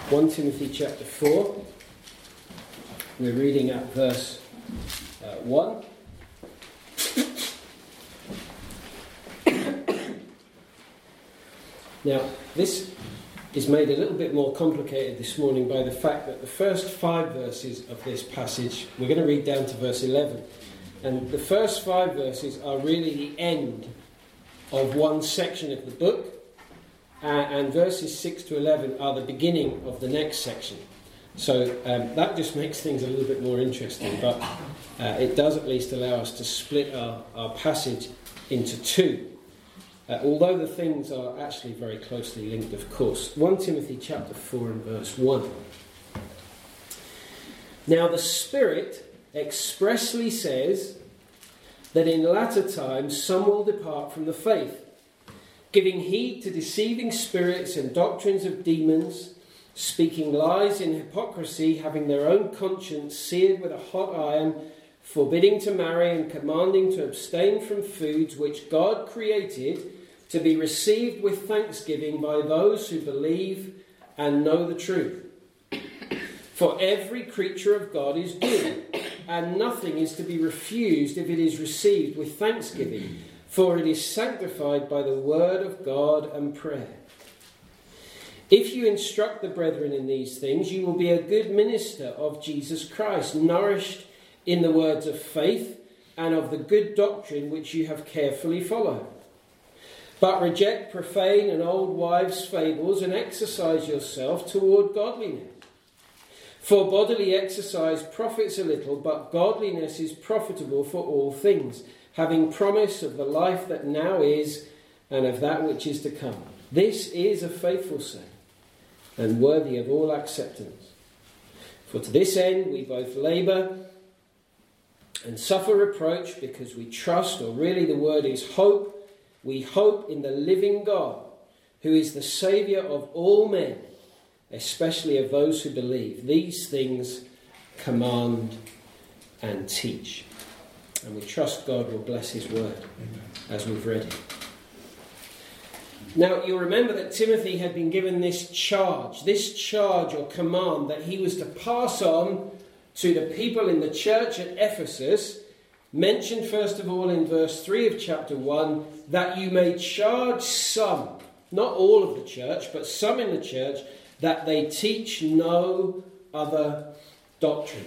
1 Timothy chapter 4. We're reading at verse 1. Now, this is made a little bit more complicated this morning by the fact that the first 5 verses of this passage, we're going to read down to verse 11. And the first 5 verses are really the end of one section of the book. And verses 6 to 11 are the beginning of the next section. So that just makes things a little bit more interesting. But it does at least allow us to split our passage into 2. Although the things are actually very closely linked, of course. 1 Timothy chapter 4 and verse 1. Now the Spirit expressly says that in latter times some will depart from the faith, giving heed to deceiving spirits and doctrines of demons, speaking lies in hypocrisy, having their own conscience seared with a hot iron, forbidding to marry and commanding to abstain from foods which God created to be received with thanksgiving by those who believe and know the truth. For every creature of God is good, and nothing is to be refused if it is received with thanksgiving, for it is sanctified by the word of God and prayer. If you instruct the brethren in these things, you will be a good minister of Jesus Christ, nourished in the words of faith and of the good doctrine which you have carefully followed. But reject profane and old wives' fables and exercise yourself toward godliness. For bodily exercise profits a little, but godliness is profitable for all things, having promise of the life that now is and of that which is to come. This is a faithful saying, and worthy of all acceptance. For to this end we both labour and suffer reproach, because we trust, or really the word is hope, we hope in the living God, who is the Saviour of all men, especially of those who believe. These things command and teach. And we trust God will bless his word as we've read it. Now, you'll remember that Timothy had been given this charge or command that he was to pass on to the people in the church at Ephesus, mentioned first of all in verse 3 of chapter 1, that you may charge some, not all of the church, but some in the church, that they teach no other doctrine.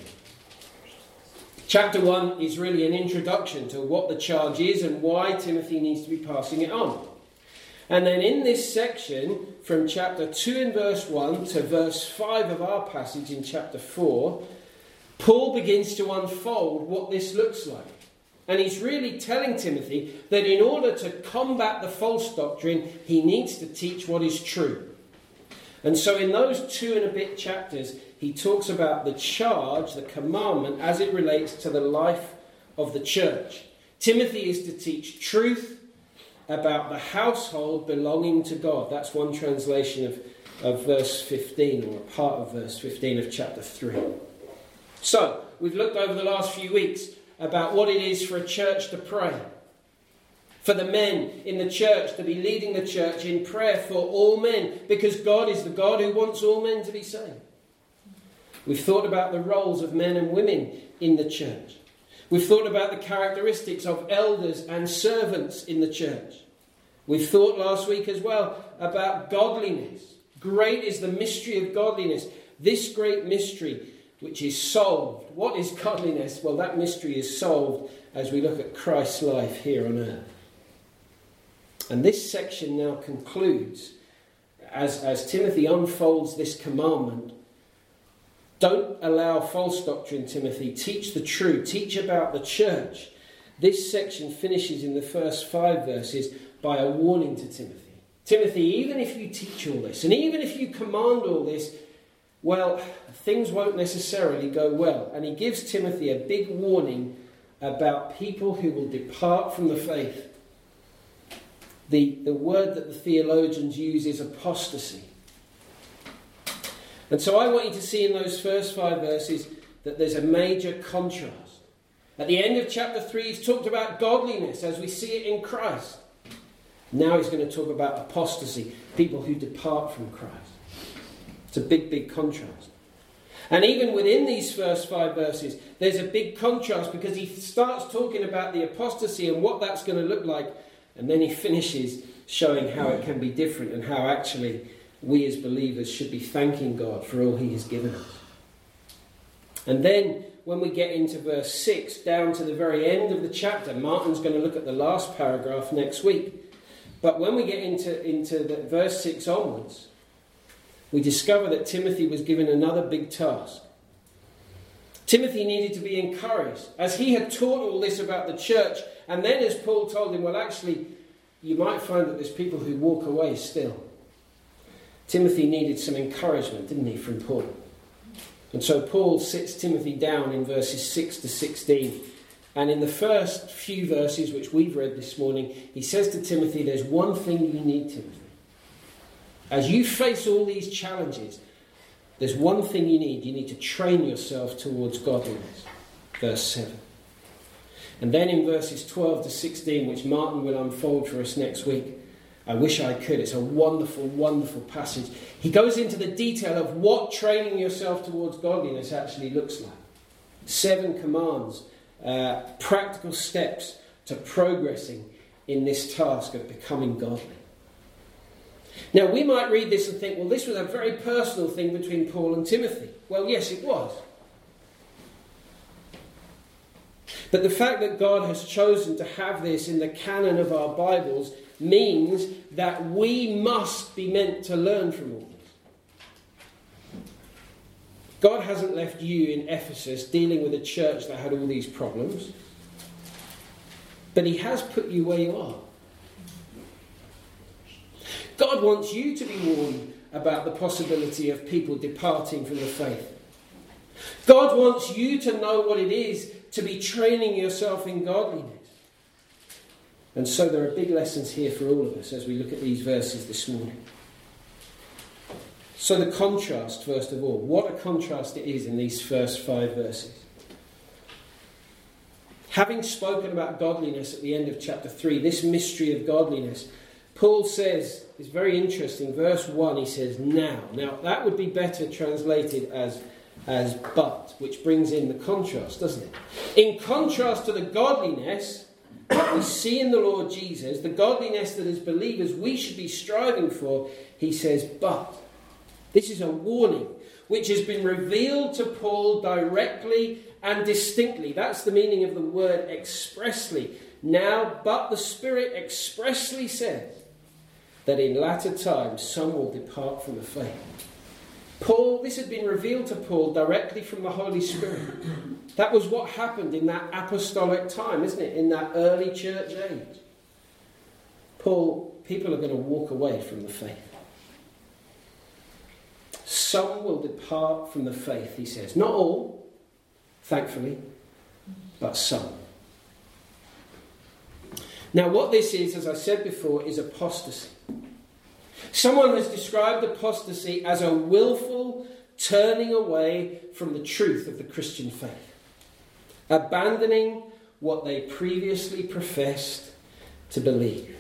Chapter 1 is really an introduction to what the charge is and why Timothy needs to be passing it on. And then in this section, from chapter 2 and verse 1 to verse 5 of our passage in chapter 4, Paul begins to unfold what this looks like. And he's really telling Timothy that in order to combat the false doctrine, he needs to teach what is true. And so in those 2 and a bit chapters, he talks about the charge, the commandment, as it relates to the life of the church. Timothy is to teach truth about the household belonging to God. That's one translation of verse 15, or a part of verse 15 of chapter 3. So, we've looked over the last few weeks about what it is for a church to pray. For the men in the church to be leading the church in prayer for all men, because God is the God who wants all men to be saved. We've thought about the roles of men and women in the church. We've thought about the characteristics of elders and servants in the church. We've thought last week as well about godliness. Great is the mystery of godliness. This great mystery which is solved. What is godliness? Well, that mystery is solved as we look at Christ's life here on earth. And this section now concludes as Timothy unfolds this commandment. Don't allow false doctrine, Timothy. Teach the truth. Teach about the church. This section finishes in the first 5 verses by a warning to Timothy. Timothy, even if you teach all this, and even if you command all this, well, things won't necessarily go well. And he gives Timothy a big warning about people who will depart from the faith. The word that the theologians use is apostasy. And so I want you to see in those first 5 verses that there's a major contrast. At the end of chapter 3, he's talked about godliness as we see it in Christ. Now he's going to talk about apostasy, people who depart from Christ. It's a big, big contrast. And even within these first 5 verses, there's a big contrast because he starts talking about the apostasy and what that's going to look like. And then he finishes showing how it can be different and how actually we as believers should be thanking God for all he has given us. And then when we get into verse 6, down to the very end of the chapter, Martin's going to look at the last paragraph next week. But when we get into the verse 6 onwards, we discover that Timothy was given another big task. Timothy needed to be encouraged. As he had taught all this about the church, and then as Paul told him, well, actually, you might find that there's people who walk away still. Timothy needed some encouragement, didn't he, from Paul? And so Paul sits Timothy down in verses 6 to 16. And in the first few verses, which we've read this morning, he says to Timothy, there's one thing you need, Timothy. As you face all these challenges, there's one thing you need. You need to train yourself towards godliness. Verse 7. And then in verses 12 to 16, which Martin will unfold for us next week, I wish I could. It's a wonderful, wonderful passage. He goes into the detail of what training yourself towards godliness actually looks like. 7 commands, practical steps to progressing in this task of becoming godly. Now, we might read this and think, well, this was a very personal thing between Paul and Timothy. Well, yes, it was. But the fact that God has chosen to have this in the canon of our Bibles means that we must be meant to learn from all this. God hasn't left you in Ephesus dealing with a church that had all these problems. But he has put you where you are. God wants you to be warned about the possibility of people departing from the faith. God wants you to know what it is to be training yourself in godliness. And so there are big lessons here for all of us as we look at these verses this morning. So the contrast, first of all. What a contrast it is in these first 5 verses. Having spoken about godliness at the end of chapter 3, this mystery of godliness, Paul says, it's very interesting, verse 1 he says, now. Now that would be better translated as but, which brings in the contrast, doesn't it? In contrast to the godliness that we see in the Lord Jesus, the godliness that as believers we should be striving for, he says, but. This is a warning which has been revealed to Paul directly and distinctly. That's the meaning of the word expressly. Now, but the Spirit expressly says that in latter times some will depart from the faith. Paul, this had been revealed to Paul directly from the Holy Spirit. That was what happened in that apostolic time, isn't it? In that early church age. Paul, people are going to walk away from the faith. Some will depart from the faith, he says. Not all, thankfully, but some. Now what this is, as I said before, is apostasy. Someone has described apostasy as a willful turning away from the truth of the Christian faith, abandoning what they previously professed to believe.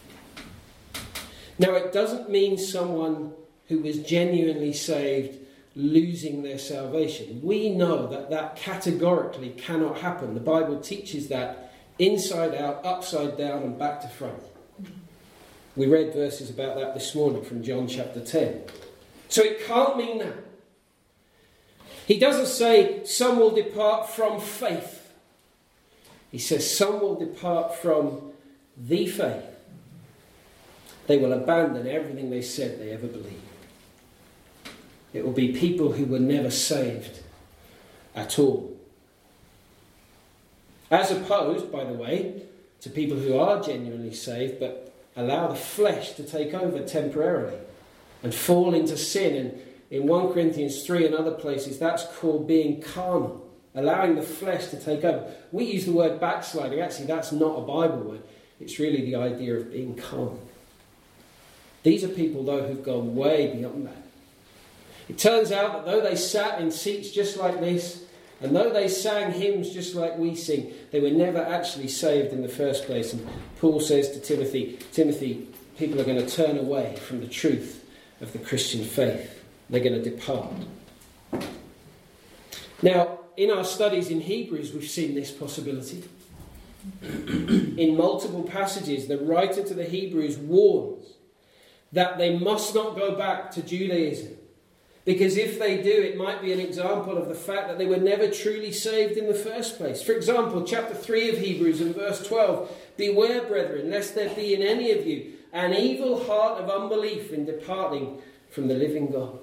Now, it doesn't mean someone who was genuinely saved losing their salvation. We know that that categorically cannot happen. The Bible teaches that inside out, upside down, and back to front. We read verses about that this morning from John chapter 10. So it can't mean that. He doesn't say some will depart from faith. He says some will depart from the faith. They will abandon everything they said they ever believed. It will be people who were never saved at all. As opposed, by the way, to people who are genuinely saved but allow the flesh to take over temporarily and fall into sin. And in 1 Corinthians 3 and other places, that's called being carnal, allowing the flesh to take over. We use the word backsliding. Actually, that's not a Bible word. It's really the idea of being carnal. These are people, though, who've gone way beyond that. It turns out that though they sat in seats just like this, and though they sang hymns just like we sing, they were never actually saved in the first place. And Paul says to Timothy, people are going to turn away from the truth of the Christian faith. they're going to depart. Now, in our studies in Hebrews, we've seen this possibility. In multiple passages, the writer to the Hebrews warns that they must not go back to Judaism. Because if they do, it might be an example of the fact that they were never truly saved in the first place. For example, chapter 3 of Hebrews and verse 12. Beware, brethren, lest there be in any of you an evil heart of unbelief in departing from the living God.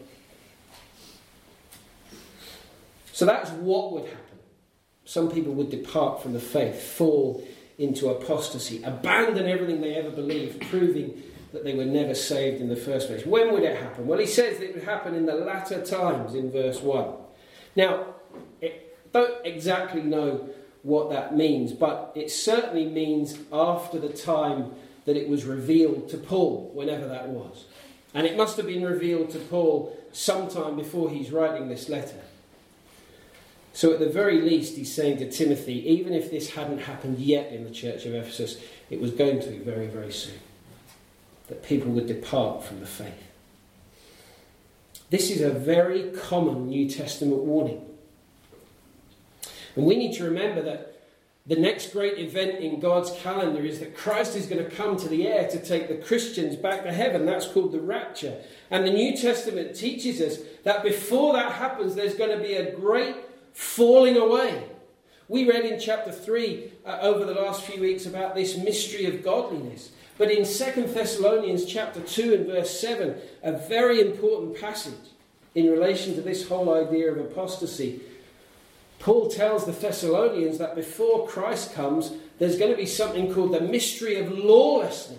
So that's what would happen. Some people would depart from the faith, fall into apostasy, abandon everything they ever believed, proving that they were never saved in the first place. When would it happen? Well, he says that it would happen in the latter times in verse 1. Now, don't exactly know what that means, but it certainly means after the time that it was revealed to Paul, whenever that was. And it must have been revealed to Paul sometime before he's writing this letter. So at the very least, he's saying to Timothy, even if this hadn't happened yet in the church of Ephesus, it was going to very, very soon. That people would depart from the faith. This is a very common New Testament warning. And we need to remember that the next great event in God's calendar is that Christ is going to come to the air to take the Christians back to heaven. That's called the rapture. And the New Testament teaches us that before that happens, there's going to be a great falling away. We read in chapter 3 over the last few weeks about this mystery of godliness. But in 2 Thessalonians chapter 2 and verse 7, a very important passage in relation to this whole idea of apostasy, Paul tells the Thessalonians that before Christ comes, there's going to be something called the mystery of lawlessness.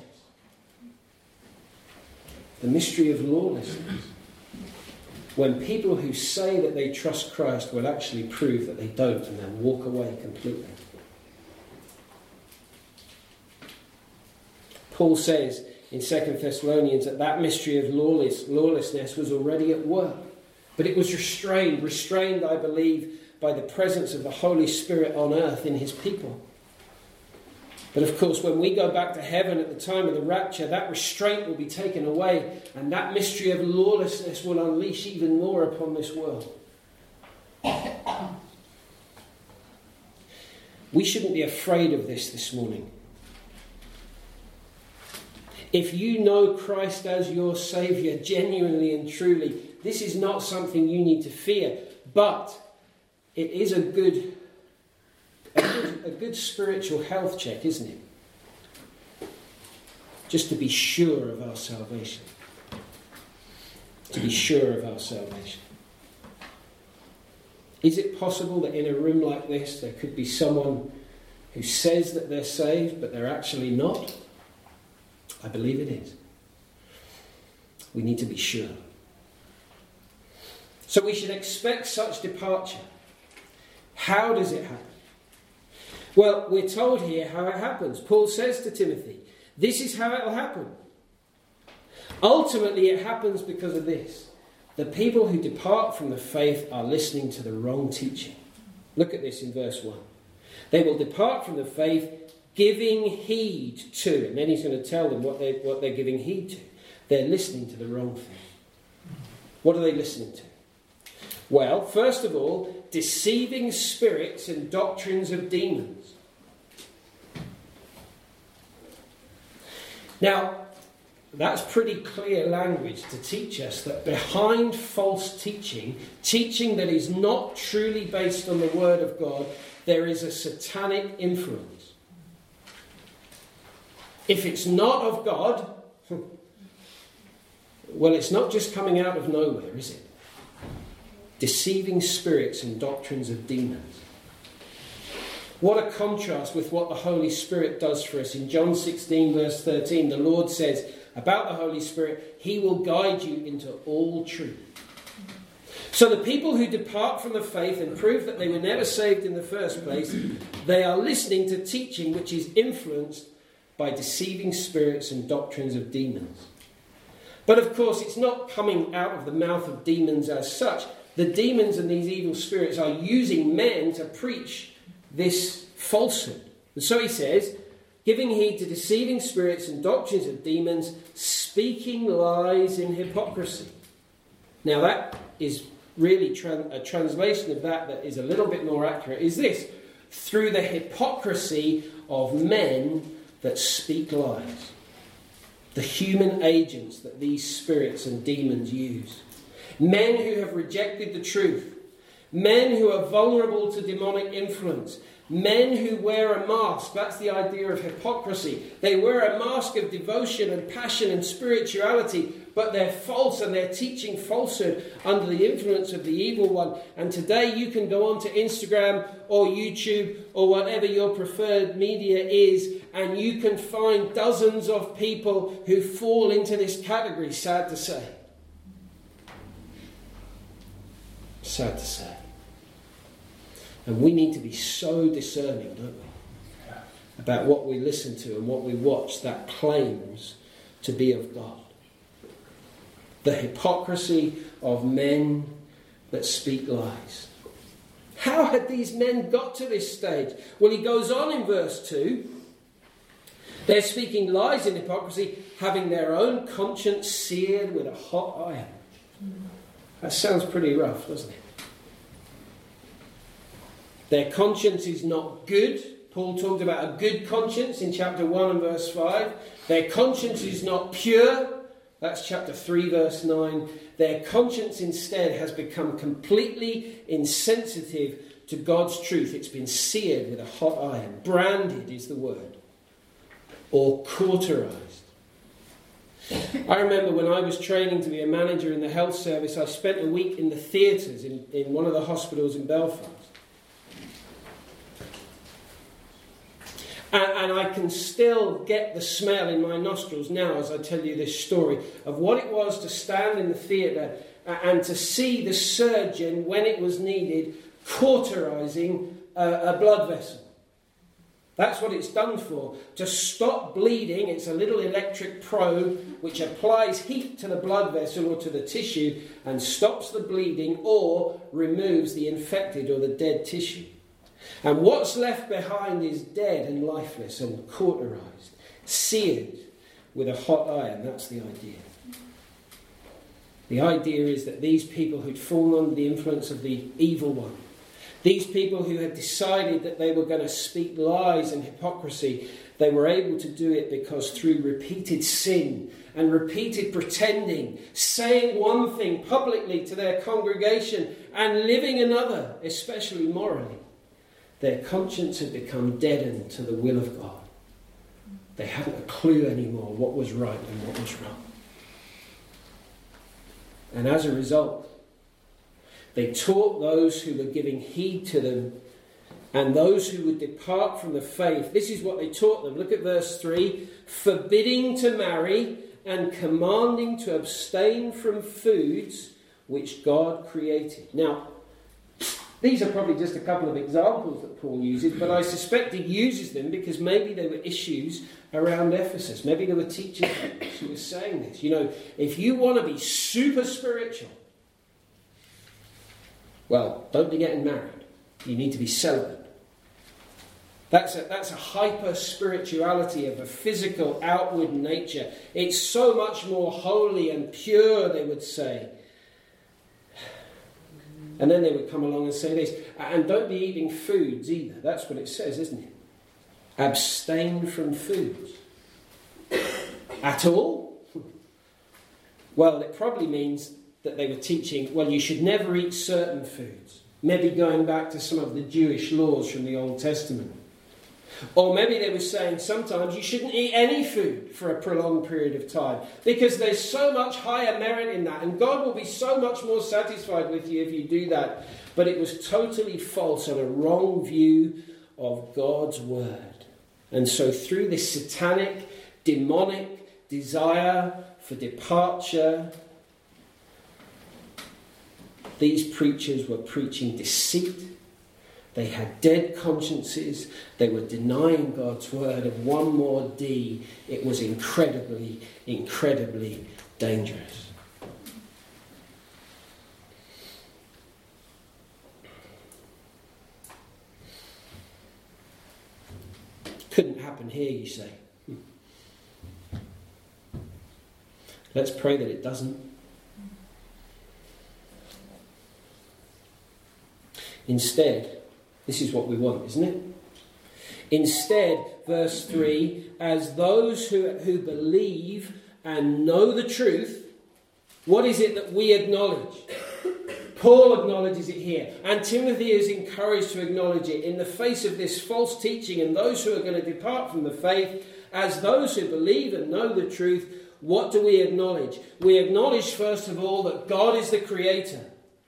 The mystery of lawlessness. When people who say that they trust Christ will actually prove that they don't and then walk away completely. Paul says in 2 Thessalonians that mystery of lawlessness was already at work. But it was restrained, I believe, by the presence of the Holy Spirit on earth in his people. But of course, when we go back to heaven at the time of the rapture, that restraint will be taken away, and that mystery of lawlessness will unleash even more upon this world. We shouldn't be afraid of this morning. If you know Christ as your Saviour genuinely and truly, this is not something you need to fear, but it is a good spiritual health check, isn't it? Just to be sure of our salvation. To be sure of our salvation. Is it possible that in a room like this there could be someone who says that they're saved but they're actually not? I believe it is. We need to be sure. So we should expect such departure. How does it happen? Well, we're told here how it happens. Paul says to Timothy, this is how it will happen. Ultimately, it happens because of this. The people who depart from the faith are listening to the wrong teaching. Look at this in verse 1. They will depart from the faith, giving heed to, and then he's going to tell them what they're giving heed to. They're listening to the wrong thing. What are they listening to? Well, first of all, deceiving spirits and doctrines of demons. Now, that's pretty clear language to teach us that behind false teaching that is not truly based on the Word of God, there is a satanic influence. If it's not of God, well, it's not just coming out of nowhere, is it? Deceiving spirits and doctrines of demons. What a contrast with what the Holy Spirit does for us. In John 16 verse 13, the Lord says about the Holy Spirit, He will guide you into all truth. So the people who depart from the faith and prove that they were never saved in the first place, they are listening to teaching which is influenced by deceiving spirits and doctrines of demons. But of course, it's not coming out of the mouth of demons as such. The demons and these evil spirits are using men to preach this falsehood. And so he says, giving heed to deceiving spirits and doctrines of demons, speaking lies in hypocrisy. Now that is really a translation of that is a little bit more accurate, is this: through the hypocrisy of men that speak lies. The human agents that these spirits and demons use. Men who have rejected the truth. Men who are vulnerable to demonic influence. Men who wear a mask. That's the idea of hypocrisy. They wear a mask of devotion and passion and spirituality, but they're false and they're teaching falsehood under the influence of the evil one. And today you can go onto Instagram or YouTube or whatever your preferred media is, and you can find dozens of people who fall into this category, sad to say. Sad to say. And we need to be so discerning, don't we, about what we listen to and what we watch that claims to be of God. The hypocrisy of men that speak lies. How had these men got to this stage? Well, he goes on in verse 2. They're speaking lies in hypocrisy, having their own conscience seared with a hot iron. That sounds pretty rough, doesn't it? Their conscience is not good. Paul talked about a good conscience in chapter 1 and verse 5. Their conscience is not pure. That's chapter 3 verse 9. Their conscience instead has become completely insensitive to God's truth. It's been seared with a hot iron. Branded is the word. Or cauterized. I remember when I was training to be a manager in the health service, I spent a week in the theatres in one of the hospitals in Belfast. And I can still get the smell in my nostrils now as I tell you this story of what it was to stand in the theatre and to see the surgeon, when it was needed, cauterizing a blood vessel. That's what it's done for. To stop bleeding, it's a little electric probe which applies heat to the blood vessel or to the tissue and stops the bleeding or removes the infected or the dead tissue. And what's left behind is dead and lifeless and cauterized, seared with a hot iron. That's the idea. The idea is that these people who'd fallen under the influence of the evil one, these people who had decided that they were going to speak lies and hypocrisy, they were able to do it because through repeated sin and repeated pretending, saying one thing publicly to their congregation and living another, especially morally, their conscience had become deadened to the will of God. They hadn't a clue anymore what was right and what was wrong. And as a result, they taught those who were giving heed to them and those who would depart from the faith. This is what they taught them. Look at verse 3. Forbidding to marry and commanding to abstain from foods which God created. Now, these are probably just a couple of examples that Paul uses, but I suspect he uses them because maybe there were issues around Ephesus. Maybe there were teachers who were saying this. You know, if you want to be super spiritual, well, don't be getting married. You need to be celibate. That's a hyper-spirituality of a physical, outward nature. It's so much more holy and pure, they would say. And then they would come along and say this. And don't be eating foods either. That's what it says, isn't it? Abstain from foods. At all? Well, it probably means that they were teaching, well, you should never eat certain foods. Maybe going back to some of the Jewish laws from the Old Testament. Or maybe they were saying sometimes you shouldn't eat any food for a prolonged period of time because there's so much higher merit in that and God will be so much more satisfied with you if you do that. But it was totally false and a wrong view of God's word. And so through this satanic, demonic desire for departure, these preachers were preaching deceit. They had dead consciences. They were denying God's word. And one more D, it was incredibly, incredibly dangerous. Couldn't happen here, you say. Let's pray that it doesn't. Instead, this is what we want, isn't it? Instead, verse 3, as those who believe and know the truth, what is it that we acknowledge? Paul acknowledges it here, and Timothy is encouraged to acknowledge it in the face of this false teaching and those who are going to depart from the faith. As those who believe and know the truth, what do we acknowledge? We acknowledge, first of all, that God is the creator.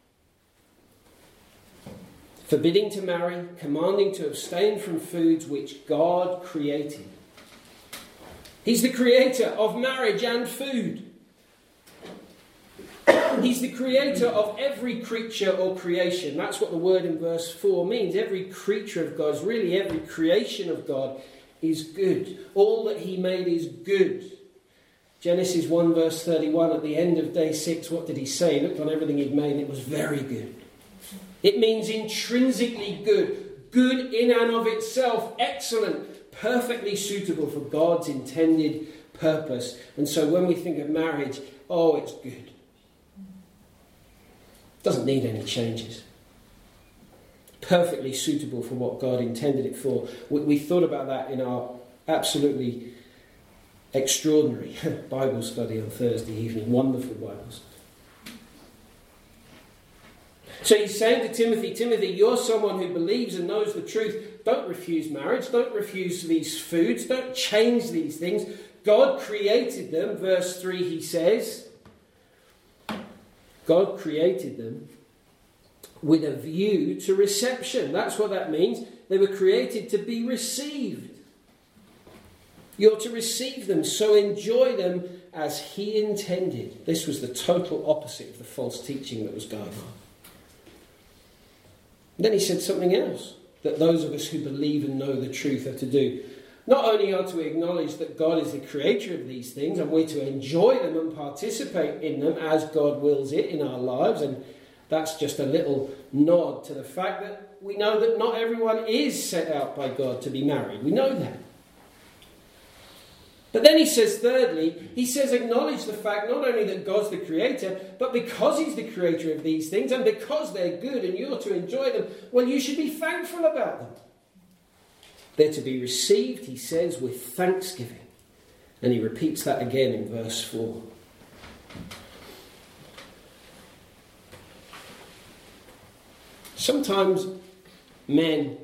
Forbidding to marry, commanding to abstain from foods which God created. He's the creator of marriage and food. He's the creator of every creature or creation. That's what the word in verse 4 means. Every creature of God, really every creation of God, is good. All that he made is good. Genesis 1 verse 31, at the end of day 6, what did he say? He looked on everything he'd made and it was very good. It means intrinsically good. Good in and of itself. Excellent. Perfectly suitable for God's intended purpose. And so when we think of marriage, oh, it's good. Doesn't need any changes. Perfectly suitable for what God intended it for. We thought about that in our absolutely extraordinary Bible study on Thursday evening. Wonderful Bible study. So he's saying to Timothy, Timothy, you're someone who believes and knows the truth. Don't refuse marriage. Don't refuse these foods. Don't change these things. God created them. Verse 3, he says, God created them with a view to reception. That's what that means. They were created to be received. You're to receive them, so enjoy them as he intended. This was the total opposite of the false teaching that was going on. Then he said something else that those of us who believe and know the truth are to do. Not only are to acknowledge that God is the creator of these things and we're to enjoy them and participate in them as God wills it in our lives, and that's just a little nod to the fact that we know that not everyone is set out by God to be married. We know that. But then he says, thirdly, he says acknowledge the fact not only that God's the creator, but because he's the creator of these things and because they're good and you're to enjoy them, well, you should be thankful about them. They're to be received, he says, with thanksgiving. And he repeats that again in verse 4. Sometimes men,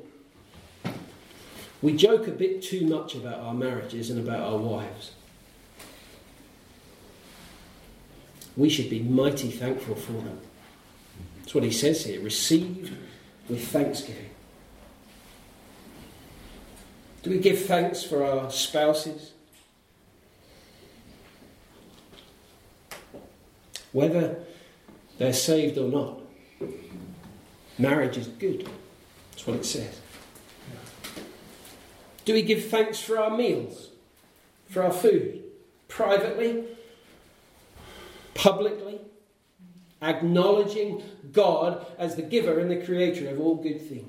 we joke a bit too much about our marriages and about our wives. We should be mighty thankful for them. That's what he says here. Received with thanksgiving. Do we give thanks for our spouses? Whether they're saved or not, marriage is good. That's what it says. Do we give thanks for our meals, for our food, privately, publicly, acknowledging God as the giver and the creator of all good things?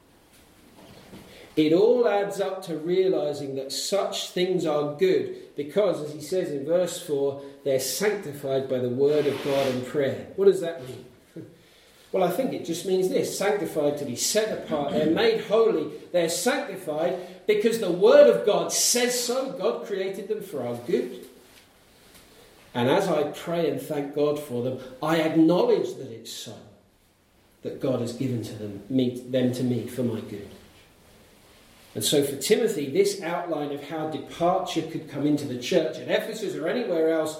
It all adds up to realizing that such things are good because, as he says in verse 4, they're sanctified by the word of God and prayer. What does that mean? Well, I think it just means this: sanctified, to be set apart. They're made holy. They're sanctified because the word of God says so. God created them for our good. And as I pray and thank God for them, I acknowledge that it's so, that God has given to them to me for my good. And so for Timothy, this outline of how departure could come into the church at Ephesus or anywhere else,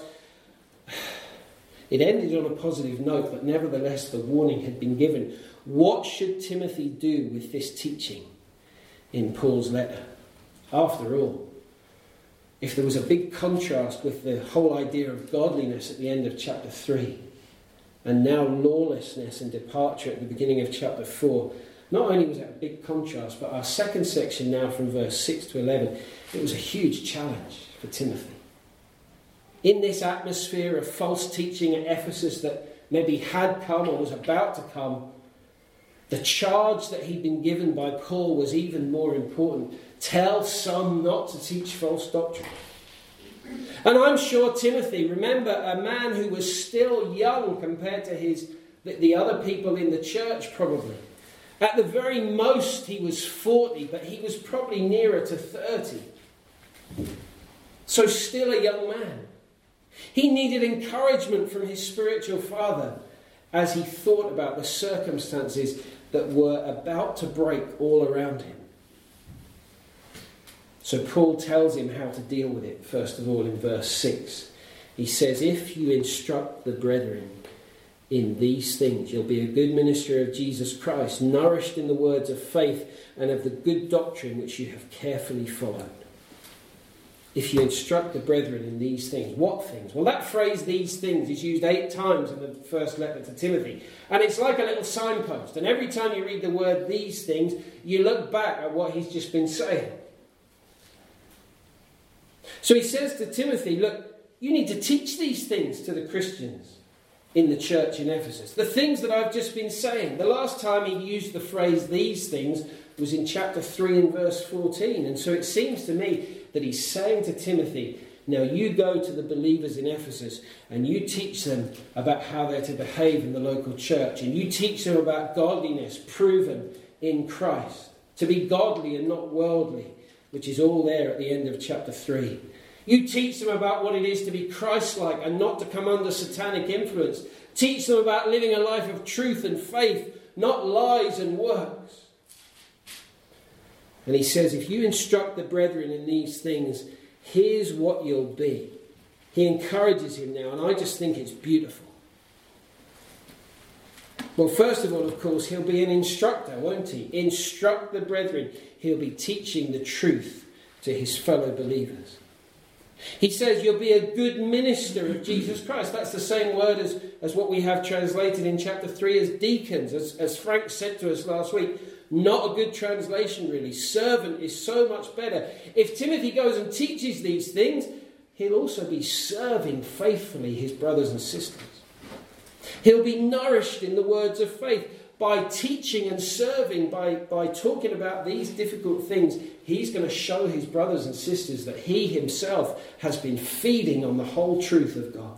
it ended on a positive note, but nevertheless the warning had been given. What should Timothy do with this teaching in Paul's letter? After all, if there was a big contrast with the whole idea of godliness at the end of chapter 3, and now lawlessness and departure at the beginning of chapter 4, not only was it a big contrast, but our second section now from verse 6 to 11, it was a huge challenge for Timothy. In this atmosphere of false teaching at Ephesus that maybe had come or was about to come, the charge that he'd been given by Paul was even more important. Tell some not to teach false doctrine. And I'm sure Timothy, remember, a man who was still young compared to the other people in the church probably. At the very most, he was 40, but he was probably nearer to 30. So still a young man. He needed encouragement from his spiritual father as he thought about the circumstances that were about to break all around him. So Paul tells him how to deal with it, first of all, in verse 6. He says, if you instruct the brethren in these things, you'll be a good minister of Jesus Christ, nourished in the words of faith and of the good doctrine which you have carefully followed. If you instruct the brethren in these things. What things? Well, that phrase, these things, is used 8 times in the first letter to Timothy. And it's like a little signpost. And every time you read the word these things, you look back at what he's just been saying. So he says to Timothy, look, you need to teach these things to the Christians in the church in Ephesus. The things that I've just been saying. The last time he used the phrase these things was in chapter 3 and verse 14. And so it seems to me that he's saying to Timothy, now you go to the believers in Ephesus and you teach them about how they're to behave in the local church. And you teach them about godliness proven in Christ. To be godly and not worldly, which is all there at the end of chapter 3. You teach them about what it is to be Christ-like and not to come under satanic influence. Teach them about living a life of truth and faith, not lies and works. And he says, if you instruct the brethren in these things, here's what you'll be. He encourages him now, and I just think it's beautiful. Well, first of all, of course, he'll be an instructor, won't he? Instruct the brethren. He'll be teaching the truth to his fellow believers. He says you'll be a good minister of Jesus Christ. That's the same word as what we have translated in chapter 3 as deacons, as Frank said to us last week. Not a good translation, really. Servant is so much better. If Timothy goes and teaches these things, he'll also be serving faithfully his brothers and sisters. He'll be nourished in the words of faith. By teaching and serving, by talking about these difficult things, he's going to show his brothers and sisters that he himself has been feeding on the whole truth of God.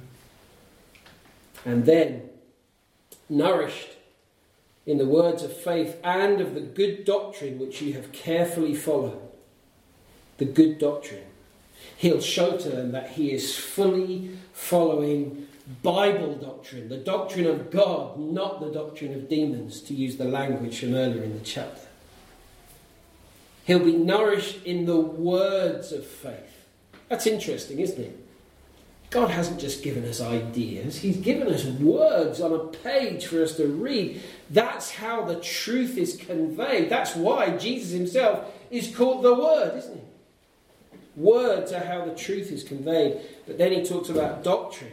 And then, nourished in the words of faith and of the good doctrine which you have carefully followed. The good doctrine. He'll show to them that he is fully following Bible doctrine, the doctrine of God, not the doctrine of demons, to use the language from earlier in the chapter. He'll be nourished in the words of faith. That's interesting, isn't it? God hasn't just given us ideas, he's given us words on a page for us to read. That's how the truth is conveyed. That's why Jesus himself is called the Word, isn't he? Words are how the truth is conveyed. But then he talks about doctrine.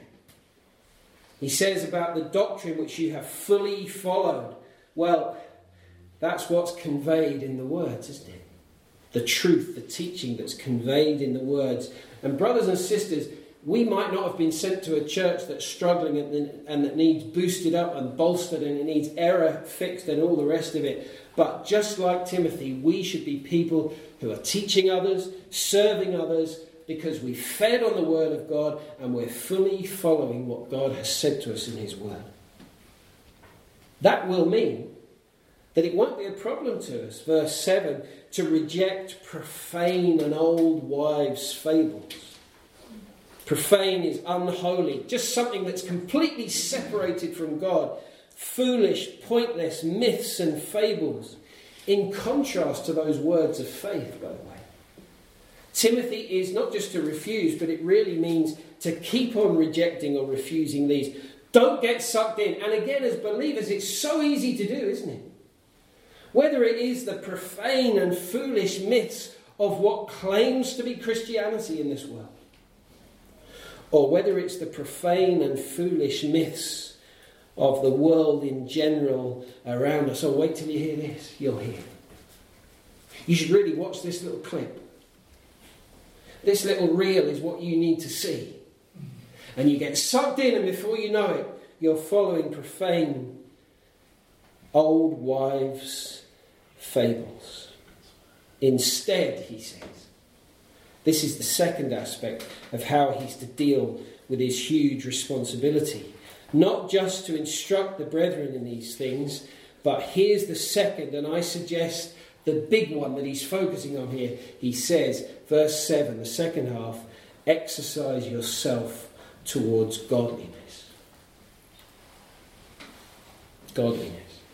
He says about the doctrine which you have fully followed. Well, that's what's conveyed in the words, isn't it? The truth, the teaching that's conveyed in the words. And brothers and sisters, we might not have been sent to a church that's struggling and that needs boosted up and bolstered and it needs error fixed and all the rest of it. But just like Timothy, we should be people who are teaching others, serving others, because we fed on the Word of God and we're fully following what God has said to us in his Word. That will mean that it won't be a problem to us, verse 7, to reject profane and old wives' fables. Profane is unholy, just something that's completely separated from God. Foolish, pointless myths and fables, in contrast to those words of faith, by the way. Timothy is not just to refuse, but it really means to keep on rejecting or refusing these. Don't get sucked in. And again, as believers, it's so easy to do, isn't it? Whether it is the profane and foolish myths of what claims to be Christianity in this world, or whether it's the profane and foolish myths of the world in general around us. Oh, wait till you hear this. You'll hear. You should really watch this little clip. This little reel is what you need to see. And you get sucked in, and before you know it, you're following profane old wives' fables. Instead, he says, this is the second aspect of how he's to deal with his huge responsibility. Not just to instruct the brethren in these things, But here's the second, and I suggest the big one that he's focusing on here. He says, verse 7, the second half, exercise yourself towards godliness. Godliness.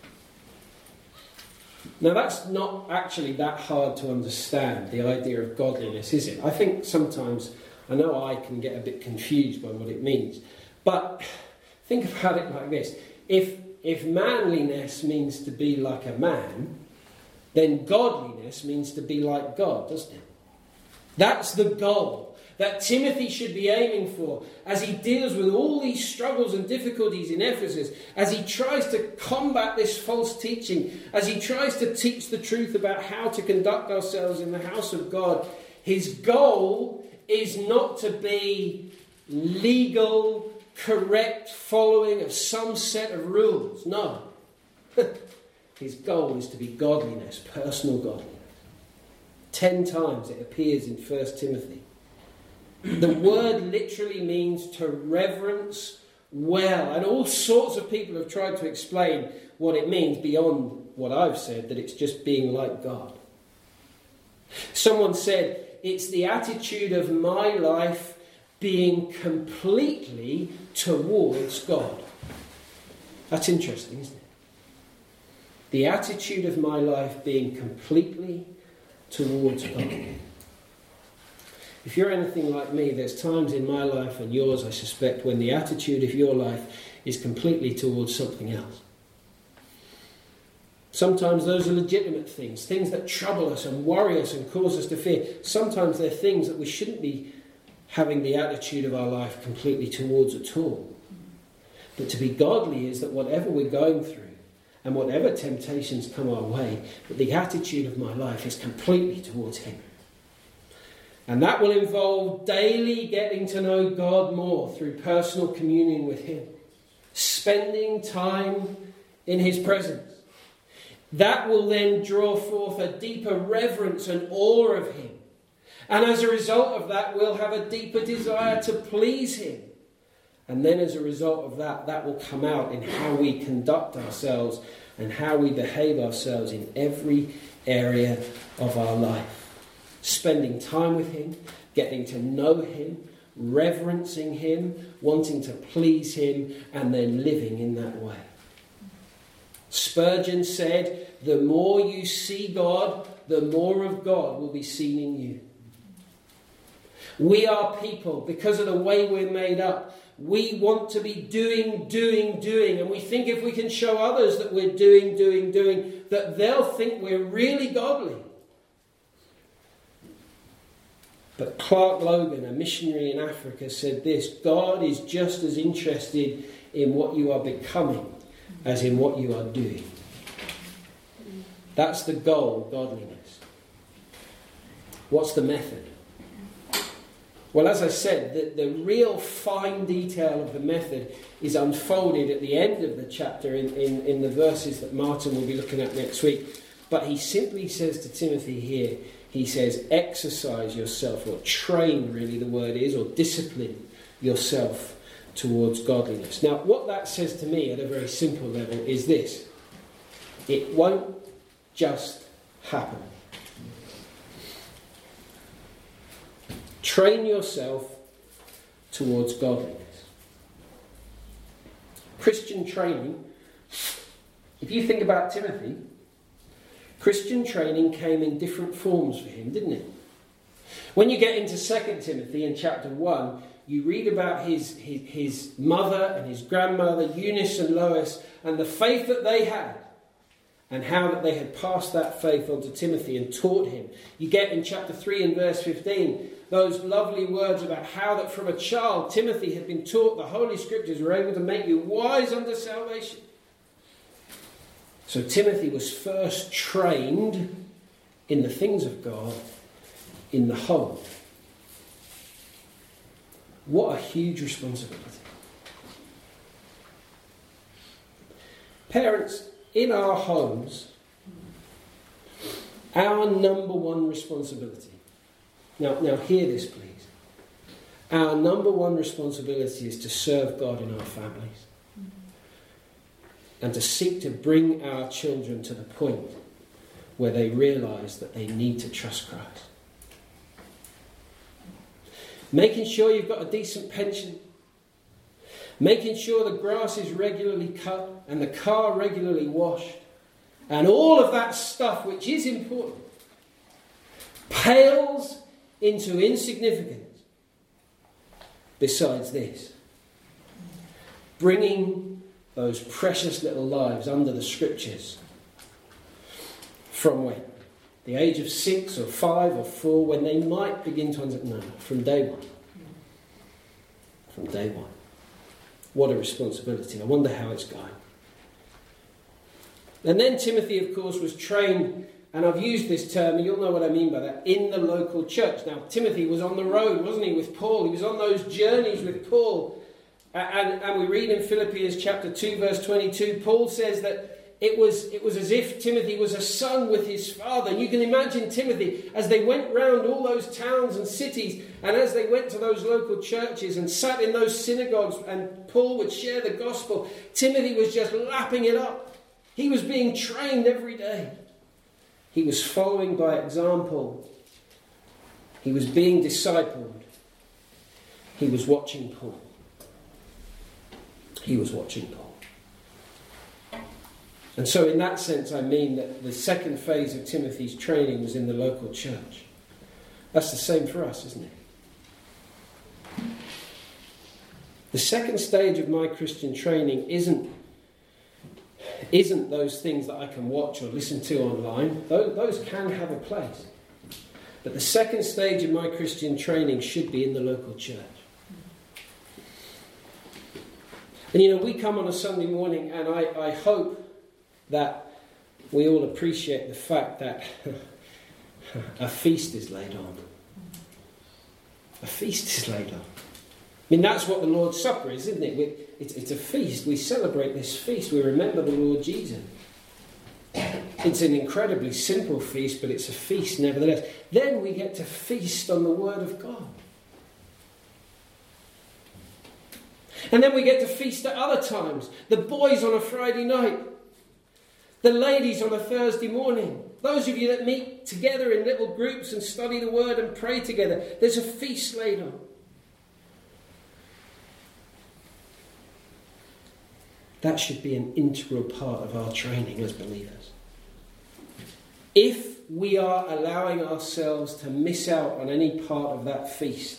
Now that's not actually that hard to understand, the idea of godliness, is it? I think sometimes, I know I can get a bit confused by what it means. But think about it like this. If manliness means to be like a man, then godliness means to be like God, doesn't it? That's the goal that Timothy should be aiming for as he deals with all these struggles and difficulties in Ephesus, as he tries to combat this false teaching, as he tries to teach the truth about how to conduct ourselves in the house of God. His goal is not to be legal, correct following of some set of rules. No. His goal is to be godliness, personal godliness. 10 times it appears in 1 Timothy. The word literally means to reverence well. And all sorts of people have tried to explain what it means beyond what I've said, that it's just being like God. Someone said, it's the attitude of my life being completely towards God. That's interesting, isn't it? The attitude of my life being completely towards God. If you're anything like me, there's times in my life and yours, I suspect, when the attitude of your life is completely towards something else. Sometimes those are legitimate things that trouble us and worry us and cause us to fear. Sometimes they're things that we shouldn't be having the attitude of our life completely towards at all. But to be godly is that whatever we're going through and whatever temptations come our way, that the attitude of my life is completely towards Him. And that will involve daily getting to know God more through personal communion with Him. Spending time in His presence. That will then draw forth a deeper reverence and awe of Him. And as a result of that, we'll have a deeper desire to please Him. And then as a result of that, that will come out in how we conduct ourselves and how we behave ourselves in every area of our life. Spending time with Him, getting to know Him, reverencing Him, wanting to please Him, and then living in that way. Spurgeon said, the more you see God, the more of God will be seen in you. We are people, because of the way we're made up, we want to be doing, and we think if we can show others that we're doing, that they'll think we're really godly. But Clark Logan, a missionary in Africa, said this: God is just as interested in what you are becoming as in what you are doing. That's the goal, godliness. What's the method? Well, as I said, the real fine detail of the method is unfolded at the end of the chapter in the verses that Martin will be looking at next week. But he simply says to Timothy here, he says, exercise yourself, or train, really the word is, or discipline yourself towards godliness. Now, what that says to me at a very simple level is this: it won't just happen. Train yourself towards godliness. Christian training, if you think about Timothy, Christian training came in different forms for him, didn't it? When you get into 2 Timothy in chapter 1, you read about his mother and his grandmother, Eunice and Lois, and the faith that they had, and how that they had passed that faith on to Timothy and taught him. You get in chapter 3 and verse 15 those lovely words about how that from a child Timothy had been taught the Holy Scriptures were able to make you wise unto salvation. So Timothy was first trained in the things of God in the home. What a huge responsibility. Parents, in our homes, our number one responsibility. Now hear this, please. Our number one responsibility is to serve God in our families. and to seek to bring our children to the point where they realise that they need to trust Christ. Making sure you've got a decent pension. Making sure the grass is regularly cut and the car regularly washed. And all of that stuff, which is important, pales into insignificance besides this. Bringing those precious little lives under the Scriptures. From when? The age of 6 or 5 or 4, when they might begin to understand. No, from day one. From day one. What a responsibility. I wonder how it's going. And then Timothy, of course, was trained, and I've used this term, and you'll know what I mean by that, in the local church. Now, Timothy was on the road, wasn't he, with Paul? He was on those journeys with Paul. And we read in Philippians chapter 2, verse 22, Paul says that it was as if Timothy was a son with his father. And you can imagine Timothy, as they went round all those towns and cities, and as they went to those local churches and sat in those synagogues, and Paul would share the gospel, Timothy was just lapping it up. He was being trained every day. He was following by example. He was being discipled. He was watching Paul. He was watching Paul. And so in that sense, I mean that the second phase of Timothy's training was in the local church. That's the same for us, isn't it? The second stage of my Christian training isn't those things that I can watch or listen to online. Those can have a place. But the second stage of my Christian training should be in the local church. And we come on a Sunday morning, and I hope that we all appreciate the fact that a feast is laid on. A feast is laid on. I mean, that's what the Lord's Supper is, isn't it? It's a feast. We celebrate this feast. We remember the Lord Jesus. It's an incredibly simple feast, but it's a feast nevertheless. Then we get to feast on the Word of God. And then we get to feast at other times. The boys on a Friday night. The ladies on a Thursday morning. Those of you that meet together in little groups and study the Word and pray together. There's a feast laid on. That should be an integral part of our training as believers. If we are allowing ourselves to miss out on any part of that feast,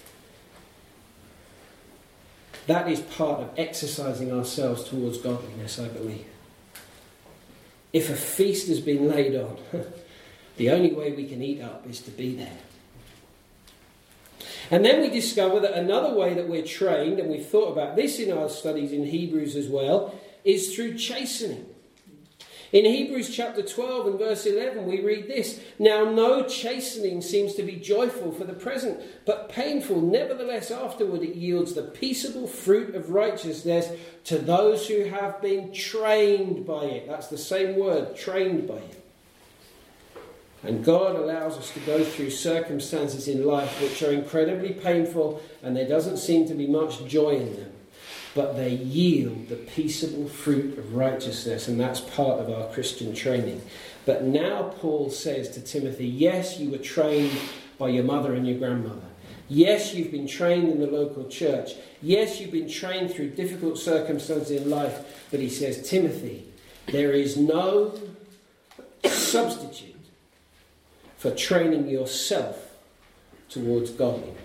that is part of exercising ourselves towards godliness, I believe. If a feast has been laid on, the only way we can eat up is to be there. And then we discover that another way that we're trained, and we've thought about this in our studies in Hebrews as well, is through chastening. In Hebrews chapter 12 and verse 11 we read this: "Now no chastening seems to be joyful for the present, but painful. Nevertheless afterward it yields the peaceable fruit of righteousness to those who have been trained by it." That's the same word, trained by it. And God allows us to go through circumstances in life which are incredibly painful, and there doesn't seem to be much joy in them. But they yield the peaceable fruit of righteousness, and that's part of our Christian training. But now Paul says to Timothy, yes, you were trained by your mother and your grandmother. Yes, you've been trained in the local church. Yes, you've been trained through difficult circumstances in life. But he says, Timothy, there is no substitute for training yourself towards godliness.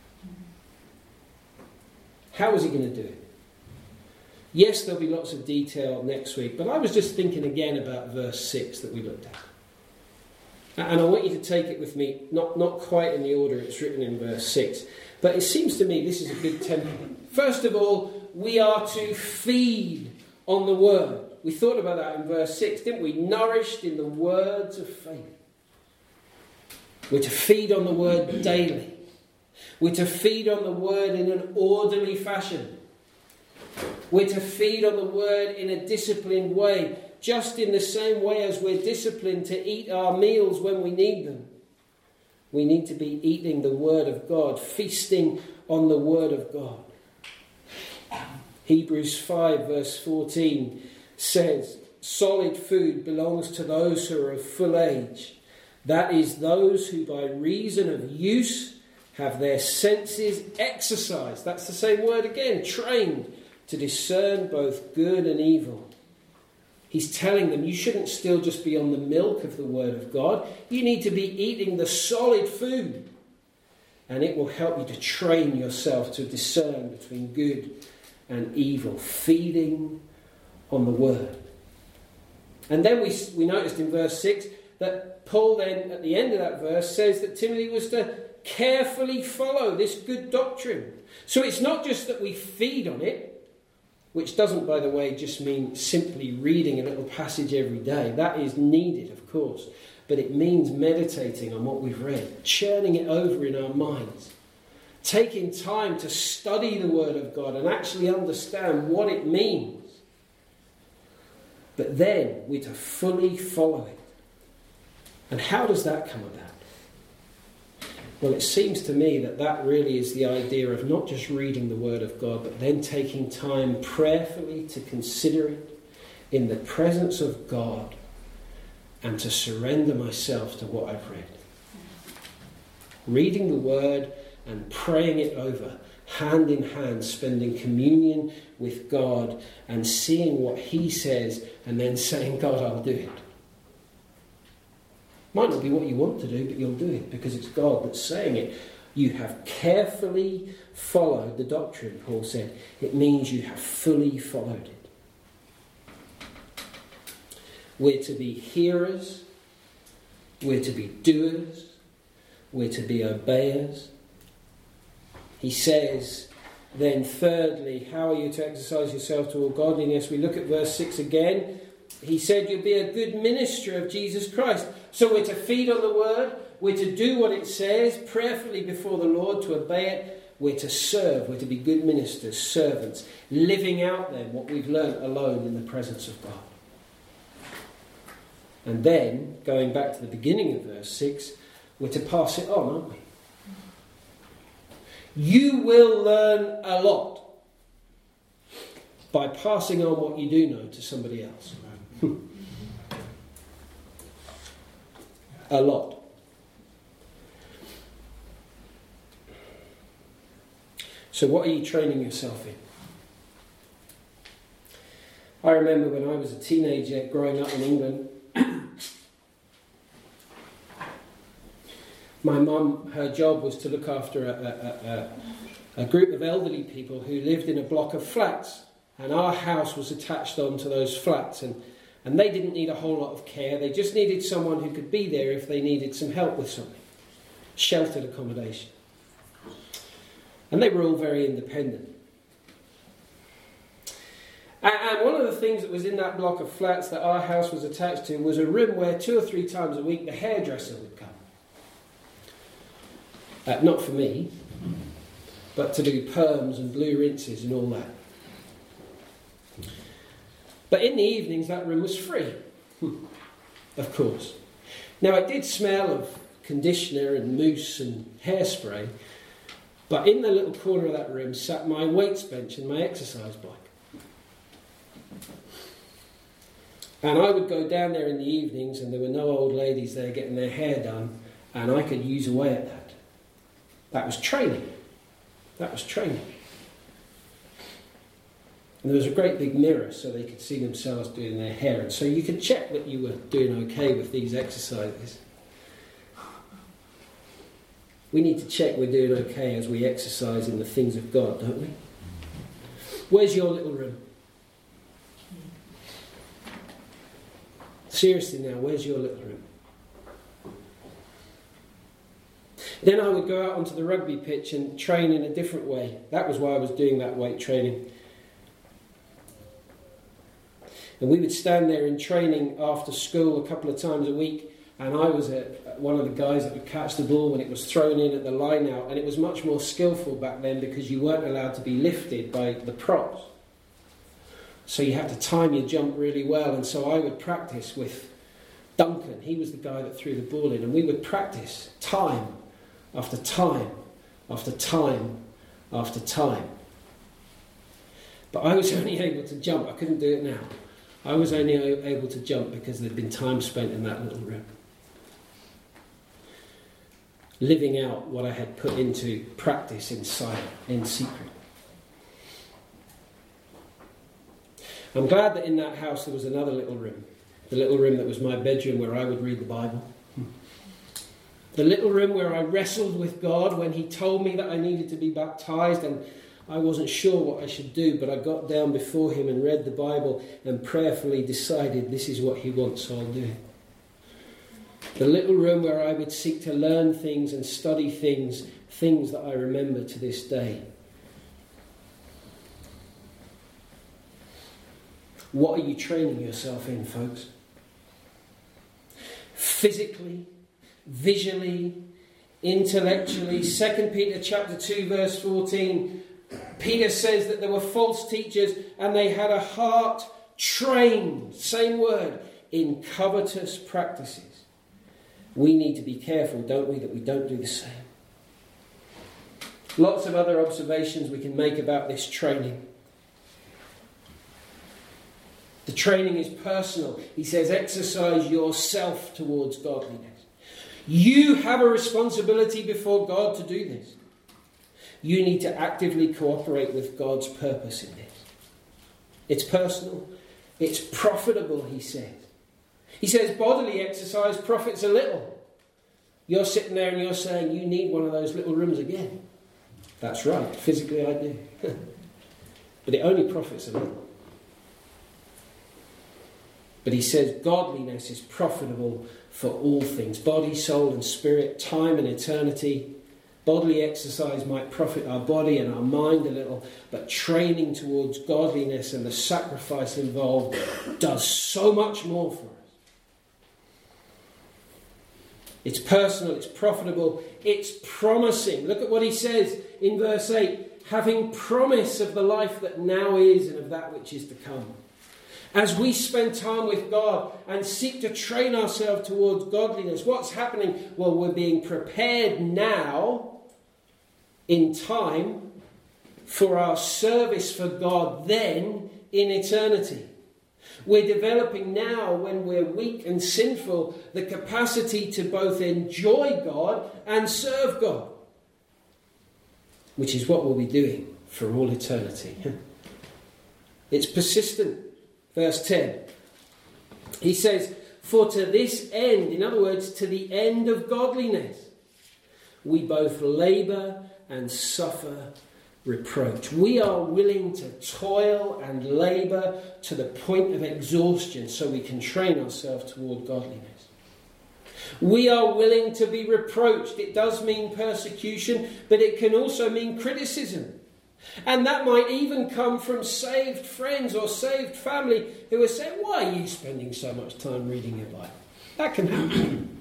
How is he going to do it? Yes, there'll be lots of detail next week, but I was just thinking again about verse 6 that we looked at. And I want you to take it with me, not quite in the order it's written in verse 6, but it seems to me this is a good template. First of all, we are to feed on the word. We thought about that in verse 6, didn't we? Nourished in the words of faith. We're to feed on the word daily. We're to feed on the word in an orderly fashion. We're to feed on the word in a disciplined way, just in the same way as we're disciplined to eat our meals when we need them. We need to be eating the word of God, feasting on the word of God. Hebrews 5 verse 14 says solid food belongs to those who are of full age. That is, those who by reason of use have their senses exercised. That's the same word again, trained to discern both good and evil. He's telling them you shouldn't still just be on the milk of the Word of God. You need to be eating the solid food. And it will help you to train yourself to discern between good and evil. Feeding on the Word. And then we noticed in verse 6 that Paul then, at the end of that verse, says that Timothy was to carefully follow this good doctrine. So it's not just that we feed on it, which doesn't, by the way, just mean simply reading a little passage every day. That is needed, of course. But it means meditating on what we've read, churning it over in our minds, taking time to study the Word of God and actually understand what it means. But then we're to fully follow it. And how does that come about? Well, it seems to me that really is the idea of not just reading the Word of God, but then taking time prayerfully to consider it in the presence of God and to surrender myself to what I've read. Reading the Word and praying it over, hand in hand, spending communion with God and seeing what He says and then saying, God, I'll do it. Might not be what you want to do, but you'll do it because it's God that's saying it. You have carefully followed the doctrine, Paul said. It means you have fully followed it. We're to be hearers. We're to be doers. We're to be obeyers. He says, then thirdly, how are you to exercise yourself to all godliness? We look at verse 6 again. He said you'll be a good minister of Jesus Christ. So we're to feed on the Word. We're to do what it says prayerfully before the Lord, to obey it. We're to serve. We're to be good ministers, servants, living out then what we've learnt alone in the presence of God. And then, going back to the beginning of verse 6, we're to pass it on, aren't we? You will learn a lot by passing on what you do know to somebody else. A lot. So what are you training yourself in? I remember when I was a teenager growing up in England, my mum, her job was to look after a group of elderly people who lived in a block of flats, and our house was attached onto those flats, and they didn't need a whole lot of care. They just needed someone who could be there if they needed some help with something. Sheltered accommodation. And they were all very independent. And one of the things that was in that block of flats that our house was attached to was a room where 2 or 3 times a week the hairdresser would come. Not for me, but to do perms and blue rinses and all that. But in the evenings that room was free, of course. Now it did smell of conditioner and mousse and hairspray, but in the little corner of that room sat my weights bench and my exercise bike. And I would go down there in the evenings and there were no old ladies there getting their hair done, and I could use away at that. That was training. That was training. And there was a great big mirror so they could see themselves doing their hair. And so you could check that you were doing okay with these exercises. We need to check we're doing okay as we exercise in the things of God, don't we? Where's your little room? Seriously now, where's your little room? Then I would go out onto the rugby pitch and train in a different way. That was why I was doing that weight training. And we would stand there in training after school a couple of times a week, and I was one of the guys that would catch the ball when it was thrown in at the line out, and it was much more skillful back then because you weren't allowed to be lifted by the props. So you had to time your jump really well, and so I would practice with Duncan. He was the guy that threw the ball in, and we would practice time after time after time after time. But I was only able to jump. I couldn't do it now. I was only able to jump because there'd been time spent in that little room, living out what I had put into practice inside, in secret. I'm glad that in that house there was another little room, the little room that was my bedroom where I would read the Bible. The little room where I wrestled with God when he told me that I needed to be baptized, and I wasn't sure what I should do, but I got down before him and read the Bible and prayerfully decided this is what he wants, so I'll do it. The little room where I would seek to learn things and study things that I remember to this day. What are you training yourself in, folks? Physically, visually, intellectually. 2 Peter chapter 2 verse 14, Peter says that there were false teachers and they had a heart trained, same word, in covetous practices. We need to be careful, don't we, that we don't do the same. Lots of other observations we can make about this training. The training is personal. He says, exercise yourself towards godliness. You have a responsibility before God to do this. You need to actively cooperate with God's purpose in this. It's personal. It's profitable, he says. He says bodily exercise profits a little. You're sitting there and you're saying, you need one of those little rooms again. That's right. Physically I do. But it only profits a little. But he says godliness is profitable for all things. Body, soul and spirit, time and eternity. Bodily exercise might profit our body and our mind a little, but training towards godliness and the sacrifice involved does so much more for us. It's personal, it's profitable, it's promising. Look at what he says in verse 8. Having promise of the life that now is and of that which is to come. As we spend time with God and seek to train ourselves towards godliness, what's happening? Well, we're being prepared now in time for our service for God then in eternity. We're developing now, when we're weak and sinful, the capacity to both enjoy God and serve God, which is what we'll be doing for all eternity. It's persistent. Verse 10. He says, for to this end, in other words, to the end of godliness, we both labour and suffer reproach. We are willing to toil and labour to the point of exhaustion so we can train ourselves toward godliness. We are willing to be reproached. It does mean persecution, but it can also mean criticism. And that might even come from saved friends or saved family who are saying, why are you spending so much time reading your Bible? That can happen.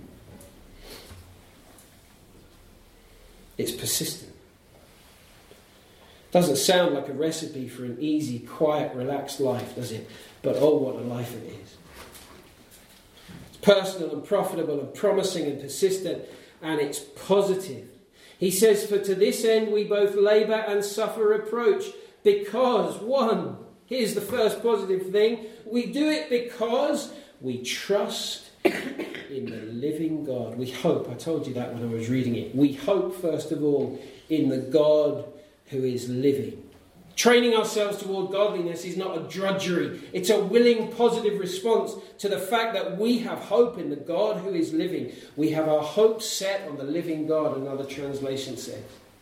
It's persistent. Doesn't sound like a recipe for an easy, quiet, relaxed life, does it? But oh, what a life it is. It's personal and profitable and promising and persistent, and it's positive. He says, for to this end we both labour and suffer reproach, because, one, here's the first positive thing, we do it because we trust in the living God. We hope, I told you that when I was reading it, we hope first of all in the God who is living. Training ourselves toward godliness is not a drudgery. It's a willing, positive response to the fact that we have hope in the God who is living. We have our hope set on the living God, another translation says.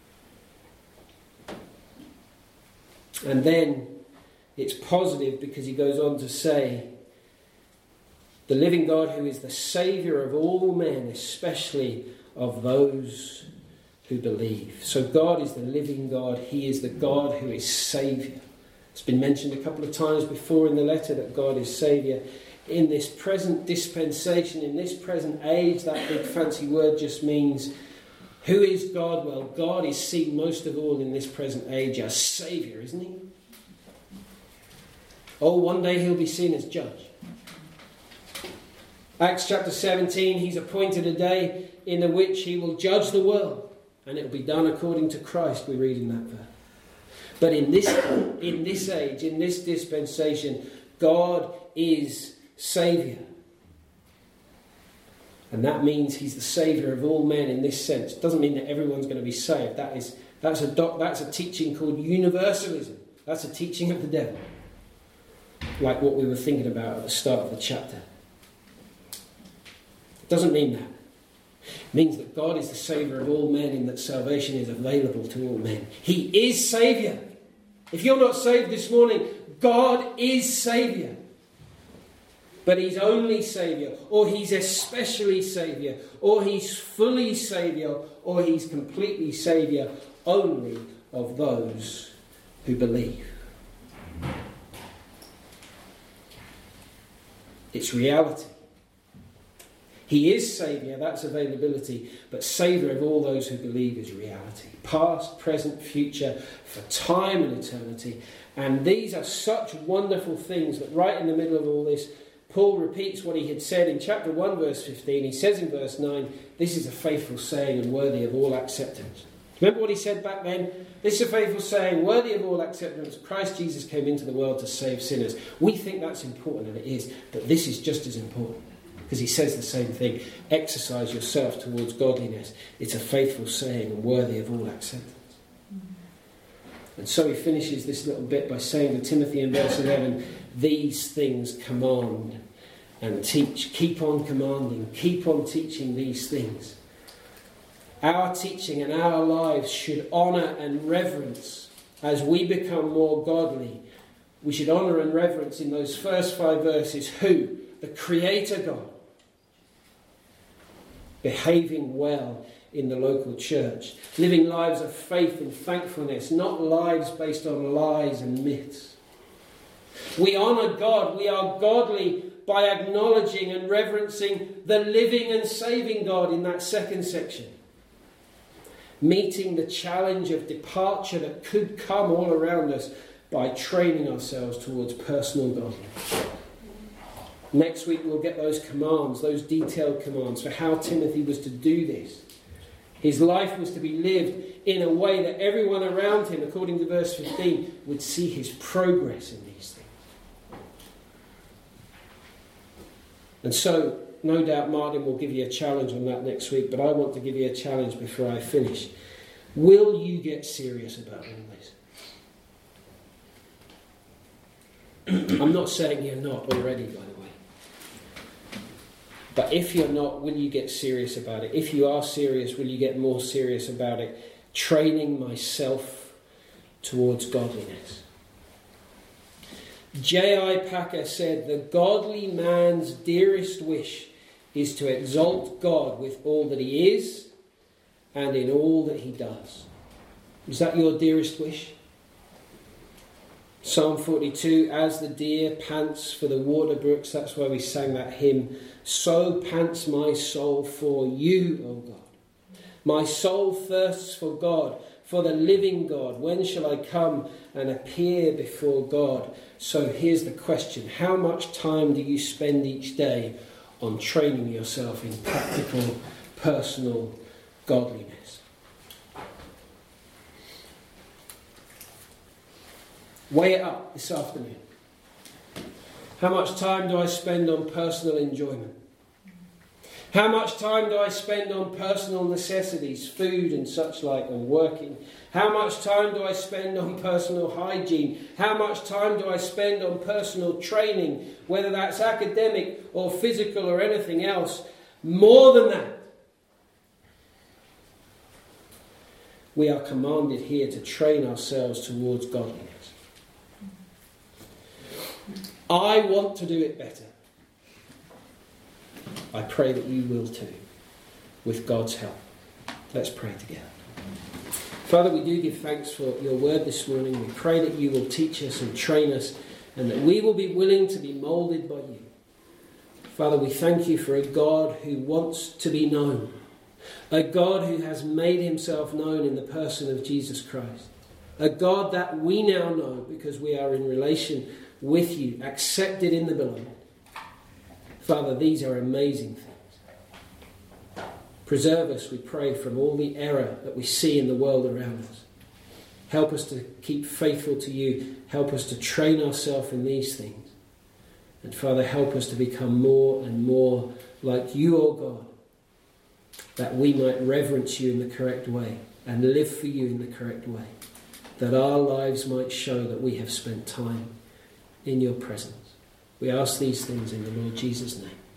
And then it's positive because he goes on to say, the living God who is the Saviour of all men, especially of those who believe. So God is the living God. He is the God who is Saviour. It's been mentioned a couple of times before in the letter that God is Saviour. In this present dispensation, in this present age, that big fancy word just means, who is God? Well, God is seen most of all in this present age as Saviour, isn't he? Oh, one day he'll be seen as judge. Acts chapter 17, he's appointed a day in which he will judge the world. And it will be done according to Christ, we read in that verse. But in this age, in this dispensation, God is Saviour. And that means he's the Saviour of all men in this sense. It doesn't mean that everyone's going to be saved. That's a teaching called universalism. That's a teaching of the devil. Like what we were thinking about at the start of the chapter. It doesn't mean that. It means that God is the Saviour of all men in that salvation is available to all men. He is Saviour. If you're not saved this morning, God is Saviour. But he's only Saviour, or he's especially Saviour, or he's fully Saviour, or he's completely Saviour only of those who believe. It's reality. He is Saviour, that's availability, but Saviour of all those who believe is reality. Past, present, future, for time and eternity. And these are such wonderful things that right in the middle of all this, Paul repeats what he had said in chapter 1 verse 15. He says in verse 9, this is a faithful saying and worthy of all acceptance. Remember what he said back then? This is a faithful saying, worthy of all acceptance. Christ Jesus came into the world to save sinners. We think that's important, and it is, but this is just as important. Because he says the same thing. Exercise yourself towards godliness. It's a faithful saying and worthy of all acceptance. And so he finishes this little bit by saying to Timothy in verse 11, these things command and teach. Keep on commanding. Keep on teaching these things. Our teaching and our lives should honour and reverence as we become more godly. We should honour and reverence in those first 5 verses who? The Creator God. Behaving well in the local church. Living lives of faith and thankfulness, not lives based on lies and myths. We honour God. We are godly by acknowledging and reverencing the living and saving God in that second section. Meeting the challenge of departure that could come all around us by training ourselves towards personal godliness. Next week we'll get those commands, those detailed commands for how Timothy was to do this. His life was to be lived in a way that everyone around him, according to verse 15, would see his progress in these things. And so, no doubt Martin will give you a challenge on that next week, but I want to give you a challenge before I finish. Will you get serious about all this? I'm not saying you're not already, by the way. But if you're not, will you get serious about it? If you are serious, will you get more serious about it? Training myself towards godliness. J.I. Packer said, the godly man's dearest wish is to exalt God with all that he is and in all that he does. Is that your dearest wish? Psalm 42, as the deer pants for the water brooks, that's why we sang that hymn, so pants my soul for you, O God. My soul thirsts for God, for the living God. When shall I come and appear before God? So here's the question. How much time do you spend each day on training yourself in practical, personal godliness? Weigh it up this afternoon. How much time do I spend on personal enjoyment? How much time do I spend on personal necessities, food and such like, and working? How much time do I spend on personal hygiene? How much time do I spend on personal training, whether that's academic or physical or anything else? More than that, we are commanded here to train ourselves towards godliness. I want to do it better. I pray that you will too, with God's help. Let's pray together. Father, we do give thanks for your word this morning. We pray that you will teach us and train us, and that we will be willing to be moulded by you. Father, we thank you for a God who wants to be known, a God who has made himself known in the person of Jesus Christ, a God that we now know because we are in relation with you, accepted in the beloved. Father, these are amazing things. Preserve us, we pray, from all the error that we see in the world around us. Help us to keep faithful to you. Help us to train ourselves in these things. And Father, help us to become more and more like you, O God, that we might reverence you in the correct way and live for you in the correct way, that our lives might show that we have spent time in your presence. We ask these things in the Lord Jesus' name.